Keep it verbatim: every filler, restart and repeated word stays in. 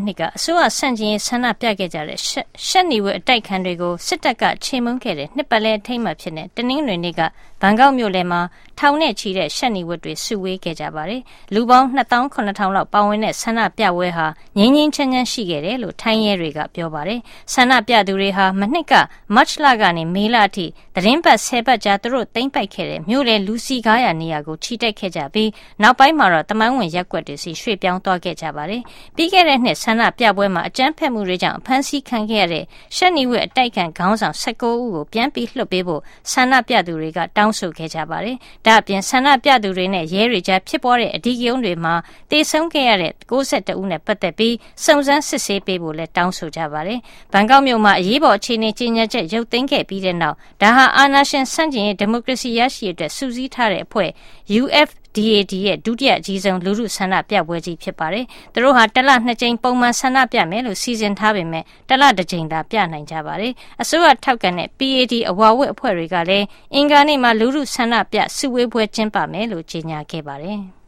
နှစ်ကအစိုးရဆန့်ကျင်ရေးဆန္ဒပြခဲ့ကြတဲ့ရှက်နီဝတ်အတိုက်ခံတွေကိုစစ်တပ်ကချေမှုန်းခဲ့တဲ့နှစ်ပတ်လည်အထိမ်းအမှတ်ဖြစ်တဲ့တနင်္ဂနွေနေ့ကဘန်ကောက်မြို့လယ်မှာထောင်နဲ့ချီတဲ့ရှက်နီဝတ်တွေစုဝေးခဲ့ကြပါတယ်။လူပေါင်းနှစ်သောင်းခုနှစ်ထောင်လောက်ပါဝင်တဲ့ဆန္ဒပြပွဲဟာငြိမ်းငြိမ်းချမ်းချမ်းရှိခဲ့တယ်လို့ထိုင်းရဲတွေကပြောပါတယ်။ဆန္ဒပြသူတွေဟာမနှစ်ကမတ်လကနေမေလအထိသတင်းပတ်ဆယ်ပတ်ကြာသူတို့သိမ်းပိုက်ခဲ့တဲ့မြို့လယ်လူစီကားရနေရာကိုချီတက်ခဲ့ကြပြီးနောက်ပိုင်းမှာတော့တမန်ဝင်ရက်ကွက်တွေစီရွှေ့ပြောင်းသွားခဲ့ကြပါတယ်။ပြီးခဲ့တဲ့နှစ်ဆန္ဒပြပွဲမှာအကြမ်းဖက်မှုတွေကြောင့်အဖမ်းဆီးခံခဲ့ရတဲ့ရှက်နီဝတ်အတိုက်ခံခေါင်းဆောင်၁၉ဦးကိုပြန်ပြီးလွှတ်ပေးဖို့ဆန္ဒပြသူတွေကတောင်းဆိုခဲ့ကြပါတယ်။ဒါ့အပြင်ဆန္ဒပြသူတွေနဲ့ရဲတွေကြားဖြစ်ပွားတဲ့အဓိကရုဏ်းတွေမှာတေဆုံးခဲ့ရတဲ့၉၁ဦးနဲ့ပတ်သက်ပြီးစုံစမ်းစစ်ဆေးပေးဖို့လည်းတောင်းဆိုကြပါတယ်။ဘန်ကောက်မြို့မှာအရေးပေါ်အခြေအနေကြေညာချက်ရုပ်သိမ်းခဲ့ပြီးတဲ့နောက်ဒါဟာအာဏာရှင်ဆန့်ကျင်ရေးဒီမိုကရေစီရရှိရေးအတွက်စုစည်းထားတဲ့အဖွဲ့ U F D A D ရဲ့ဒုတိယအကြီးဆုံးလူထုဆန္ဒပြပွဲကြီးဖြစ်ပါတယ်။သူတို့ဟာတလနှစ်ကြိမ်ပုံမှန်ဆန္ဒပြမယ်လို့စီစဉ်ထားပေမဲ့တလတစ်ကြိမ်သာပြနိုင်ကြပါတယ်။အစိုးရထောက်ကန်တဲ့ P A D အဝါဝတ်အဖွဲ့တွေကလည်းအင်္ဂါနေ့မှာလူထုဆန္ဒပြစုဝေးပွဲကျင်းပမယ်လို့ကြေညာခဲ့ပါတယ်။